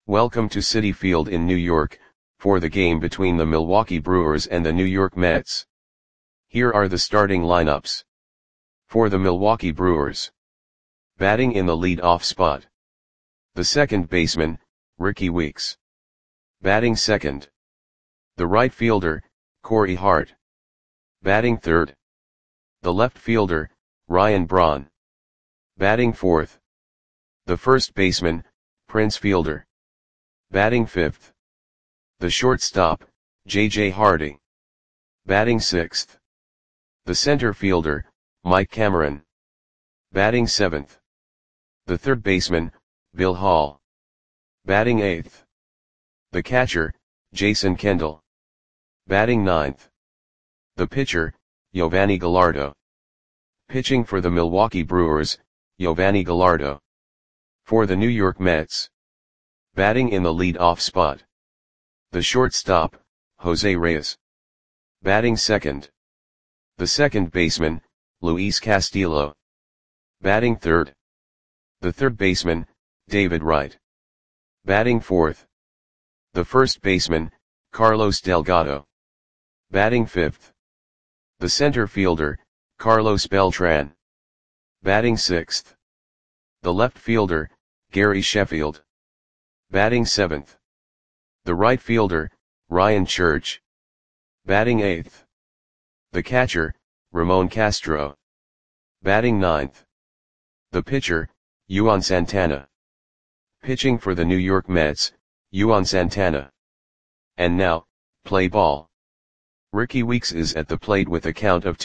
Welcome to Citi Field in New York, for the game between the Milwaukee Brewers and the New York Mets. Here are the starting lineups. For the Milwaukee Brewers. Batting in the lead-off spot. The second baseman, Rickie Weeks. Batting second. The right fielder, Corey Hart. Batting third. The left fielder, Ryan Braun. Batting fourth. The first baseman, Prince Fielder. Batting fifth. The shortstop, J.J. Hardy. Batting sixth. The center fielder, Mike Cameron. Batting seventh. The third baseman, Bill Hall. Batting eighth. The catcher, Jason Kendall. Batting ninth. The pitcher, Yovani Gallardo. Pitching for the Milwaukee Brewers, Yovani Gallardo. For the New York Mets. Batting in the lead-off spot. The shortstop, Jose Reyes. Batting second. The second baseman, Luis Castillo. Batting third. The third baseman, David Wright. Batting fourth. The first baseman, Carlos Delgado. Batting fifth. The center fielder, Carlos Beltran. Batting sixth. The left fielder, Gary Sheffield. Batting seventh. The right fielder, Ryan Church. Batting eighth. The catcher, Ramon Castro. Batting ninth. The pitcher, Juan Santana. Pitching for the New York Mets, Juan Santana. And now, play ball. Rickie Weeks is at the plate with a count of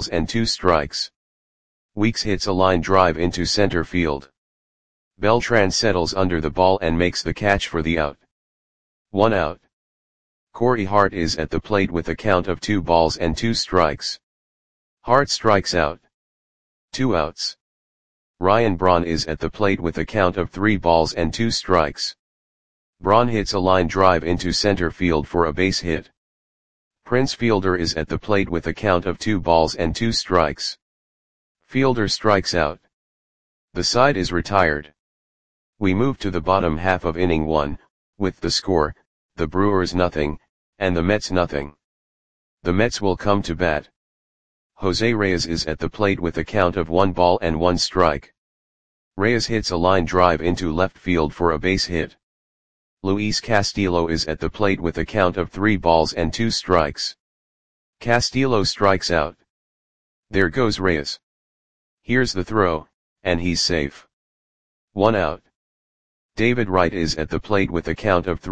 2-2. Weeks hits a line drive into center field. Beltran settles under the ball and makes the catch for the out. 1 out. Corey Hart is at the plate with a count of 2-2. Hart strikes out. 2 outs. Ryan Braun is at the plate with a count of 3-2. Braun hits a line drive into center field for a base hit. Prince Fielder is at the plate with a count of 2-2. Fielder strikes out. The side is retired. We move to the bottom half of inning 1, with the score, the Brewers 0, and the Mets 0. The Mets will come to bat. Jose Reyes is at the plate with a count of 1-1. Reyes hits a line drive into left field for a base hit. Luis Castillo is at the plate with a count of 3-2. Castillo strikes out. There goes Reyes. Here's the throw, and he's safe. 1 out. David Wright is at the plate with a count of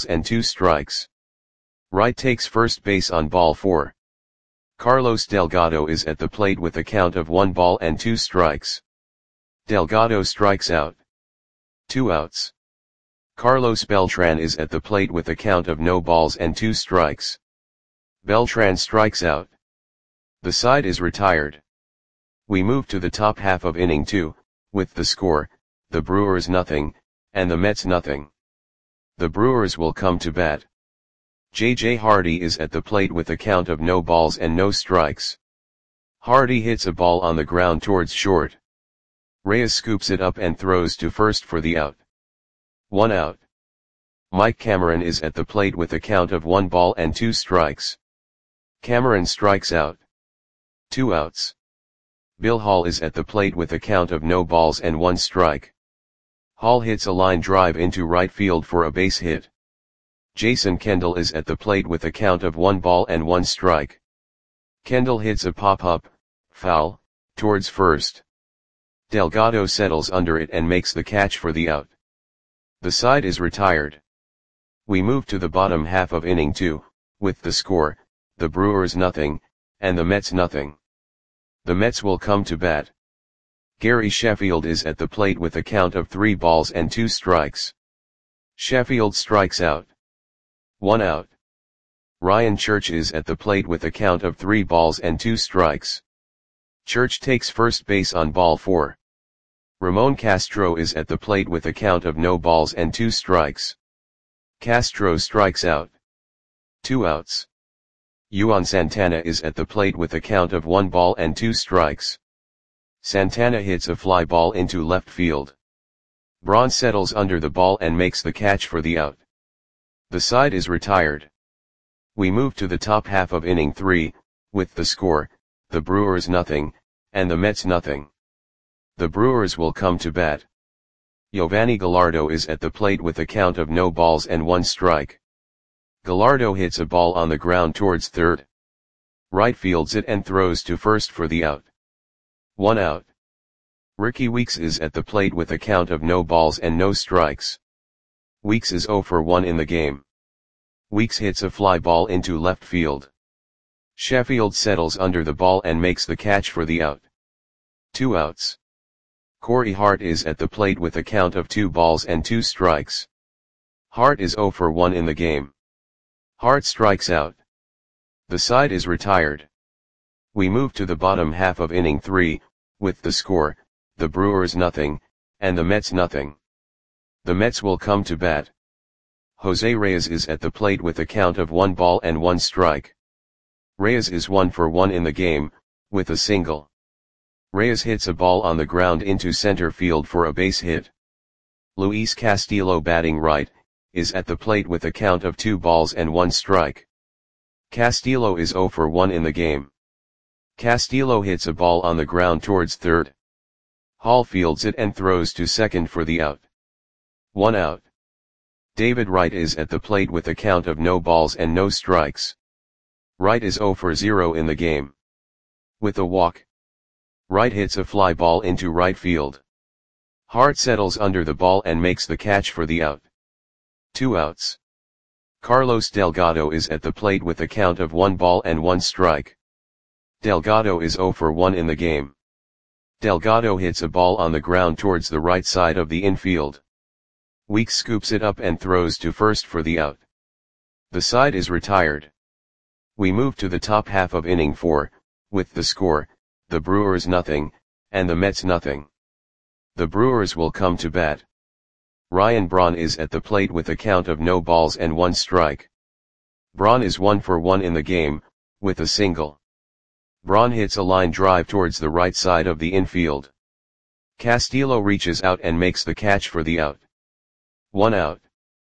3-2. Wright takes first base on ball 4. Carlos Delgado is at the plate with a count of 1-2. Delgado strikes out. 2 outs. Carlos Beltran is at the plate with a count of 0-2. Beltran strikes out. The side is retired. We move to the top half of inning 2, with the score, the Brewers 0, and the Mets 0. The Brewers will come to bat. J.J. Hardy is at the plate with a count of 0-0. Hardy hits a ball on the ground towards short. Reyes scoops it up and throws to first for the out. 1 out. Mike Cameron is at the plate with a count of 1-2. Cameron strikes out. 2 outs. Bill Hall is at the plate with a count of 0-1. Hall hits a line drive into right field for a base hit. Jason Kendall is at the plate with a count of 1-1. Kendall hits a pop-up, foul, towards first. Delgado settles under it and makes the catch for the out. The side is retired. We move to the bottom half of inning 2, with the score, the Brewers 0, and the Mets 0. The Mets will come to bat. Gary Sheffield is at the plate with a count of 3-2. Sheffield strikes out. 1 out. Ryan Church is at the plate with a count of 3-2. Church takes first base on ball 4. Ramon Castro is at the plate with a count of 0-2. Castro strikes out. 2 outs. Juan Santana is at the plate with a count of 1-2. Santana hits a fly ball into left field. Braun settles under the ball and makes the catch for the out. The side is retired. We move to the top half of inning 3, with the score, the Brewers nothing, and the Mets nothing. The Brewers will come to bat. Yovani Gallardo is at the plate with a count of no balls and 1 strike. Gallardo hits a ball on the ground towards third. Right fields it and throws to first for the out. 1 out. Rickie Weeks is at the plate with a count of no balls and no strikes. Weeks is 0 for 1 in the game. Weeks hits a fly ball into left field. Sheffield settles under the ball and makes the catch for the out. 2 outs. Corey Hart is at the plate with a count of 2 balls and 2 strikes. Hart is 0 for 1 in the game. Hart strikes out. The side is retired. We move to the bottom half of inning 3, with the score, the Brewers nothing, and the Mets nothing. The Mets will come to bat. Jose Reyes is at the plate with a count of 1 ball and 1 strike. Reyes is 1 for 1 in the game, with a single. Reyes hits a ball on the ground into center field for a base hit. Luis Castillo, batting right, is at the plate with a count of 2 balls and 1 strike. Castillo is 0 for 1 in the game. Castillo hits a ball on the ground towards third. Hall fields it and throws to second for the out. 1 out. David Wright is at the plate with a count of no balls and no strikes. Wright is 0 for 0 in the game. With a walk, Wright hits a fly ball into right field. Hart settles under the ball and makes the catch for the out. 2 outs. Carlos Delgado is at the plate with a count of 1 ball and 1 strike. Delgado is 0 for 1 in the game. Delgado hits a ball on the ground towards the right side of the infield. Weeks scoops it up and throws to first for the out. The side is retired. We move to the top half of inning 4, with the score, the Brewers nothing, and the Mets nothing. The Brewers will come to bat. Ryan Braun is at the plate with a count of no balls and 1 strike. Braun is 1 for 1 in the game, with a single. Braun hits a line drive towards the right side of the infield. Castillo reaches out and makes the catch for the out. 1 out.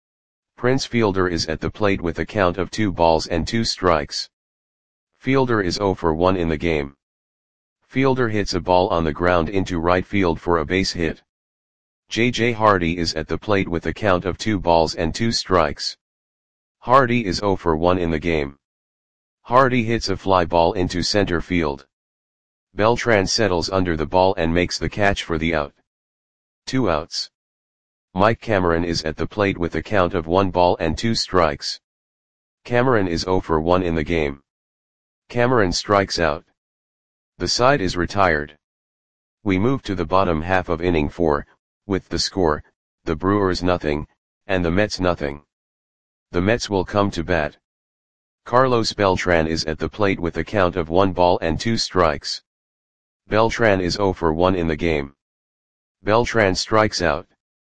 Prince Fielder is at the plate with a count of 2 balls and 2 strikes. Fielder is 0 for 1 in the game. Fielder hits a ball on the ground into right field for a base hit. J.J. Hardy is at the plate with a count of 2 balls and 2 strikes. Hardy is 0 for 1 in the game. Hardy hits a fly ball into center field. Beltran settles under the ball and makes the catch for the out. 2 outs. Mike Cameron is at the plate with a count of 1 ball and 2 strikes. Cameron is 0 for 1 in the game. Cameron strikes out. The side is retired. We move to the bottom half of inning 4, with the score, the Brewers nothing, and the Mets nothing. The Mets will come to bat. Carlos Beltran is at the plate with a count of 1 ball and 2 strikes. Beltran is 0 for 1 in the game. Beltran strikes out.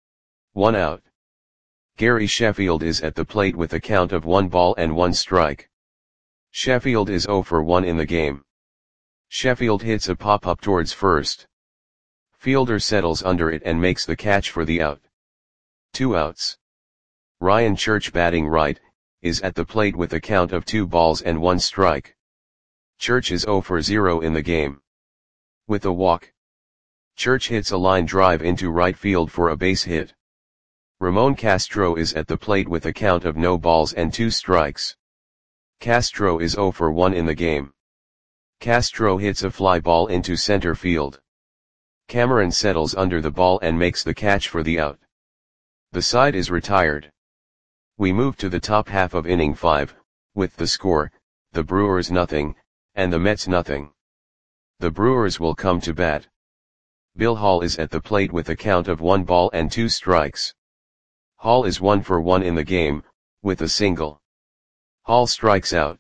1 out. Gary Sheffield is at the plate with a count of 1 ball and 1 strike. Sheffield is 0 for 1 in the game. Sheffield hits a pop-up towards first. Fielder settles under it and makes the catch for the out. 2 outs. Ryan Church, batting right, is at the plate with a count of 2 balls and 1 strike. Church is 0 for 0 in the game. With a walk, Church hits a line drive into right field for a base hit. Ramon Castro is at the plate with a count of no balls and 2 strikes. Castro is 0 for 1 in the game. Castro hits a fly ball into center field. Cameron settles under the ball and makes the catch for the out. The side is retired. We move to the top half of inning 5, with the score, the Brewers nothing, and the Mets nothing. The Brewers will come to bat. Bill Hall is at the plate with a count of 1 ball and 2 strikes. Hall is 1 for 1 in the game, with a single. Hall strikes out.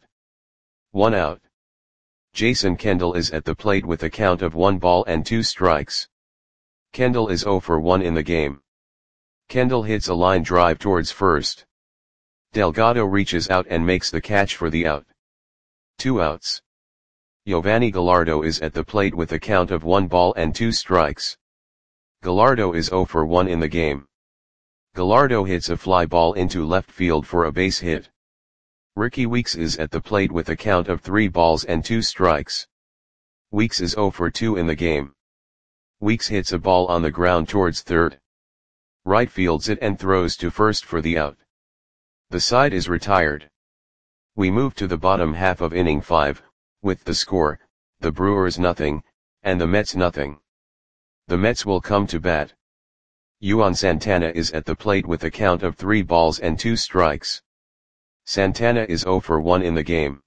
1 out. Jason Kendall is at the plate with a count of 1 ball and 2 strikes. Kendall is 0 for 1 in the game. Kendall hits a line drive towards first. Delgado reaches out and makes the catch for the out. 2 outs. Yovani Gallardo is at the plate with a count of 1 ball and 2 strikes. Gallardo is 0 for 1 in the game. Gallardo hits a fly ball into left field for a base hit. Rickie Weeks is at the plate with a count of 3 balls and 2 strikes. Weeks is 0 for 2 in the game. Weeks hits a ball on the ground towards third. Right fields it and throws to first for the out. The side is retired. We move to the bottom half of inning 5, with the score, the Brewers nothing, and the Mets nothing. The Mets will come to bat. Juan Santana is at the plate with a count of 3 balls and 2 strikes. Santana is 0 for 1 in the game.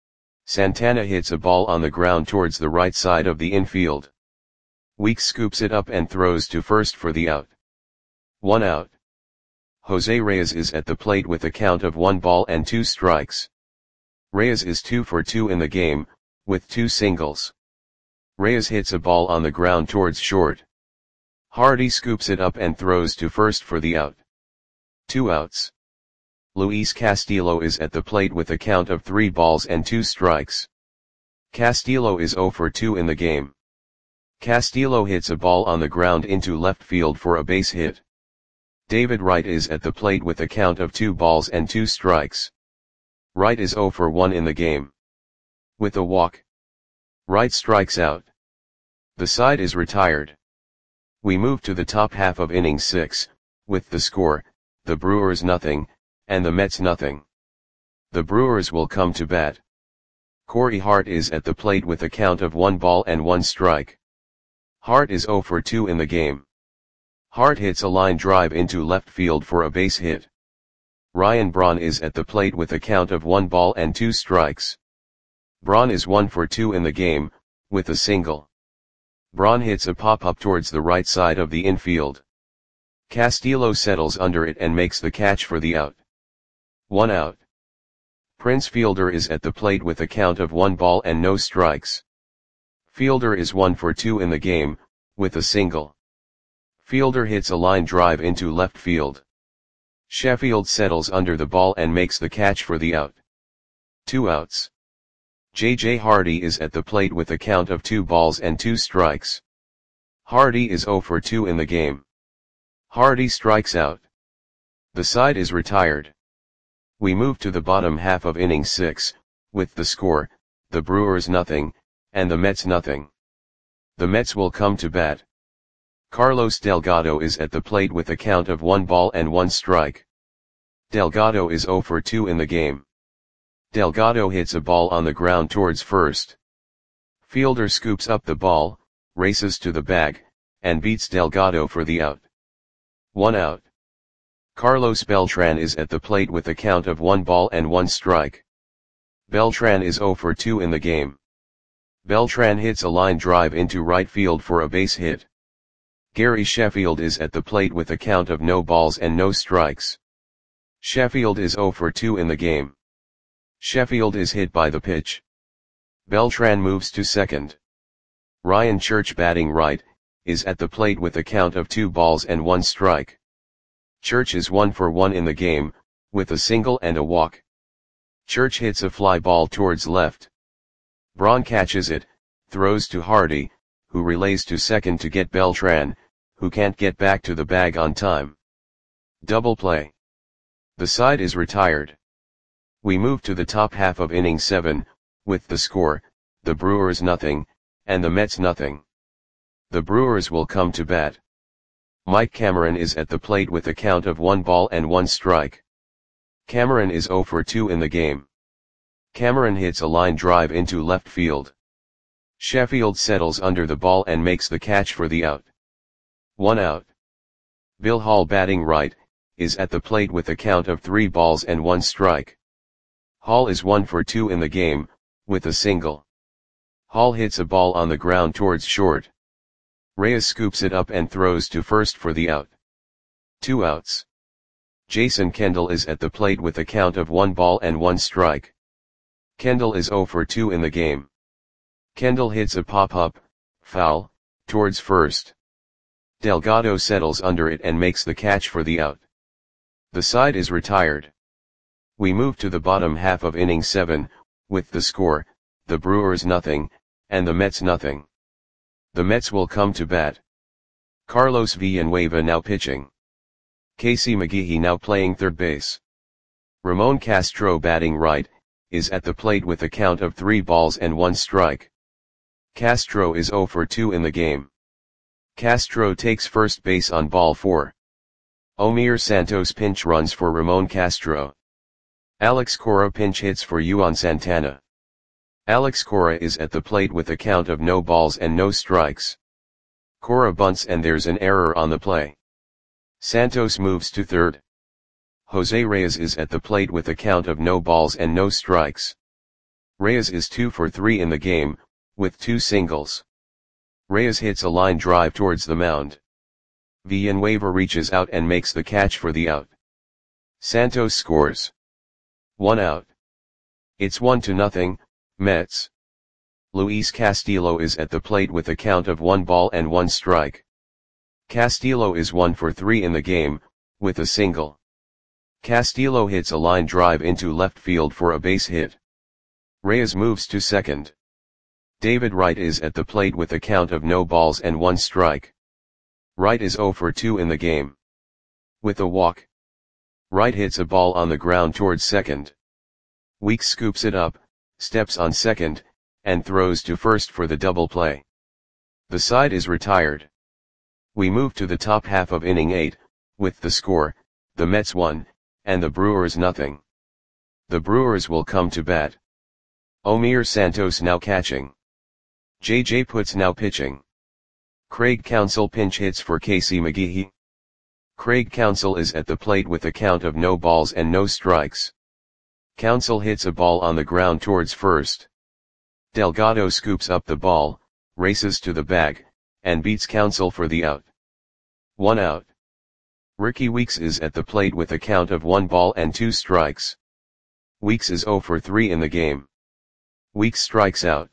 Santana hits a ball on the ground towards the right side of the infield. Weeks scoops it up and throws to first for the out. 1 out. Jose Reyes is at the plate with a count of 1 ball and 2 strikes. Reyes is 2 for 2 in the game, with 2 singles. Reyes hits a ball on the ground towards short. Hardy scoops it up and throws to first for the out. 2 outs. Luis Castillo is at the plate with a count of 3 balls and 2 strikes. Castillo is 0 for 2 in the game. Castillo hits a ball on the ground into left field for a base hit. David Wright is at the plate with a count of 2 balls and 2 strikes. Wright is 0 for 1 in the game. With a walk, Wright strikes out. The side is retired. We move to the top half of inning 6, with the score, the Brewers nothing, and the Mets nothing. The Brewers will come to bat. Corey Hart is at the plate with a count of 1 ball and 1 strike. Hart is 0 for 2 in the game. Hart hits a line drive into left field for a base hit. Ryan Braun is at the plate with a count of 1 ball and 2 strikes. Braun is 1 for 2 in the game, with a single. Braun hits a pop-up towards the right side of the infield. Castillo settles under it and makes the catch for the out. 1 out. Prince Fielder is at the plate with a count of 1 ball and no strikes. Fielder is 1 for 2 in the game, with a single. Fielder hits a line drive into left field. Sheffield settles under the ball and makes the catch for the out. 2 outs. J.J. Hardy is at the plate with a count of 2 balls and 2 strikes. Hardy is 0 for 2 in the game. Hardy strikes out. The side is retired. We move to the bottom half of inning 6, with the score, the Brewers nothing, and the Mets nothing. The Mets will come to bat. Carlos Delgado is at the plate with a count of 1 ball and 1 strike. Delgado is 0 for 2 in the game. Delgado hits a ball on the ground towards first. Fielder scoops up the ball, races to the bag, and beats Delgado for the out. 1 out. Carlos Beltran is at the plate with a count of 1 ball and 1 strike. Beltran is 0 for 2 in the game. Beltran hits a line drive into right field for a base hit. Gary Sheffield is at the plate with a count of no balls and no strikes. Sheffield is 0 for 2 in the game. Sheffield is hit by the pitch. Beltran moves to second. Ryan Church, batting right, is at the plate with a count of 2 balls and 1 strike. Church is 1 for 1 in the game, with a single and a walk. Church hits a fly ball towards left. Braun catches it, throws to Hardy, who relays to second to get Beltran, who can't get back to the bag on time. Double play. The side is retired. We move to the top half of inning 7, with the score, the Brewers nothing, and the Mets nothing. The Brewers will come to bat. Mike Cameron is at the plate with a count of 1 ball and 1 strike. Cameron is 0 for 2 in the game. Cameron hits a line drive into left field. Sheffield settles under the ball and makes the catch for the out. 1 out. Bill Hall, batting right, is at the plate with a count of 3 balls and 1 strike. Hall is 1 for 2 in the game, with a single. Hall hits a ball on the ground towards short. Reyes scoops it up and throws to first for the out. 2 outs. Jason Kendall is at the plate with a count of 1 ball and 1 strike. Kendall is 0 for 2 in the game. Kendall hits a pop-up, foul, towards first. Delgado settles under it and makes the catch for the out. The side is retired. We move to the bottom half of inning 7, with the score, the Brewers nothing, and the Mets nothing. The Mets will come to bat. Carlos Villanueva now pitching. Casey McGehee now playing third base. Ramon Castro batting right, is at the plate with a count of 3 balls and 1 strike. Castro is 0 for 2 in the game. Castro takes first base on ball 4. Omir Santos pinch runs for Ramon Castro. Alex Cora pinch hits for Yuan Santana. Alex Cora is at the plate with a count of no balls and no strikes. Cora bunts and there's an error on the play. Santos moves to third. Jose Reyes is at the plate with a count of no balls and no strikes. Reyes is 2 for 3 in the game, with 2 singles. Reyes hits a line drive towards the mound. Villanueva reaches out and makes the catch for the out. Santos scores. 1 out. It's 1-0, Mets. Luis Castillo is at the plate with a count of 1 ball and 1 strike. Castillo is 1 for 3 in the game, with a single. Castillo hits a line drive into left field for a base hit. Reyes moves to second. David Wright is at the plate with a count of no balls and 1 strike. Wright is 0 for 2 in the game. With a walk. Wright hits a ball on the ground towards second. Weeks scoops it up, steps on second, and throws to first for the double play. The side is retired. We move to the top half of inning 8, with the score, the Mets 1, and the Brewers 0. The Brewers will come to bat. Omir Santos now catching. J.J. Putz now pitching. Craig Counsell pinch hits for Casey McGehee. Craig Counsell is at the plate with a count of no balls and no strikes. Counsell hits a ball on the ground towards first. Delgado scoops up the ball, races to the bag, and beats Counsell for the out. 1 out. Ricky Weeks is at the plate with a count of 1 ball and 2 strikes. Weeks is 0 for 3 in the game. Weeks strikes out.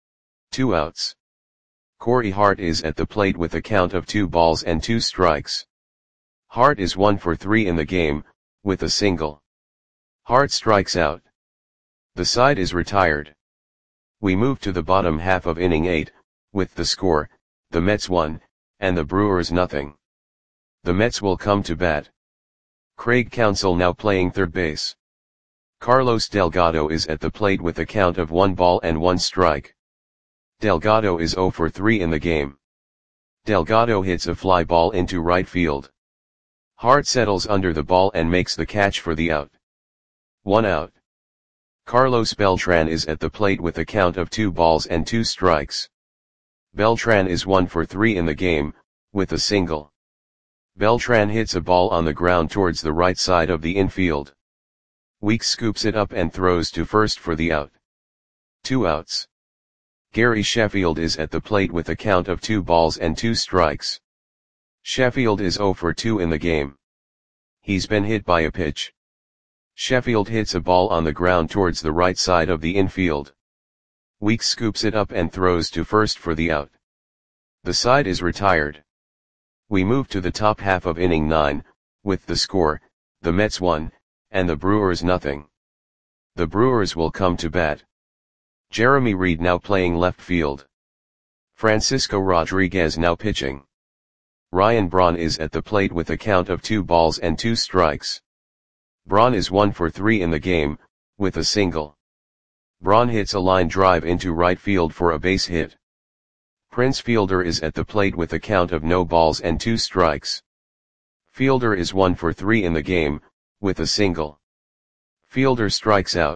2 outs. Corey Hart is at the plate with a count of 2 balls and 2 strikes. Hart is 1 for 3 in the game, with a single. Hart strikes out. The side is retired. We move to the bottom half of inning 8, with the score, the Mets 1, and the Brewers 0. The Mets will come to bat. Craig Counsell now playing third base. Carlos Delgado is at the plate with a count of 1 ball and 1 strike. Delgado is 0 for 3 in the game. Delgado hits a fly ball into right field. Hart settles under the ball and makes the catch for the out. 1 out. Carlos Beltran is at the plate with a count of 2 balls and 2 strikes. Beltran is 1 for 3 in the game, with a single. Beltran hits a ball on the ground towards the right side of the infield. Weeks scoops it up and throws to first for the out. 2 outs. Gary Sheffield is at the plate with a count of 2 balls and 2 strikes. Sheffield is 0 for 2 in the game. He's been hit by a pitch. Sheffield hits a ball on the ground towards the right side of the infield. Weeks scoops it up and throws to first for the out. The side is retired. We move to the top half of inning 9, with the score, the Mets 1, and the Brewers 0. The Brewers will come to bat. Jeremy Reed now playing left field. Francisco Rodriguez now pitching. Ryan Braun is at the plate with a count of 2 balls and 2 strikes. Braun is 1 for 3 in the game, with a single. Braun hits a line drive into right field for a base hit. Prince Fielder is at the plate with a count of no balls and 2 strikes. Fielder is 1 for 3 in the game, with a single. Fielder strikes out.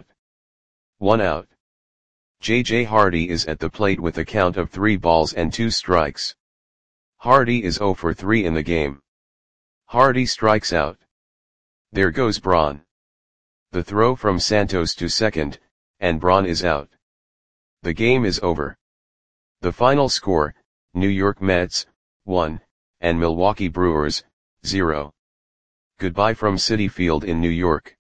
1 out. J.J. Hardy is at the plate with a count of 3 balls and 2 strikes. Hardy is 0 for 3 in the game. Hardy strikes out. There goes Braun. The throw from Santos to second, and Braun is out. The game is over. The final score, New York Mets, 1, and Milwaukee Brewers, 0. Goodbye from Citi Field in New York.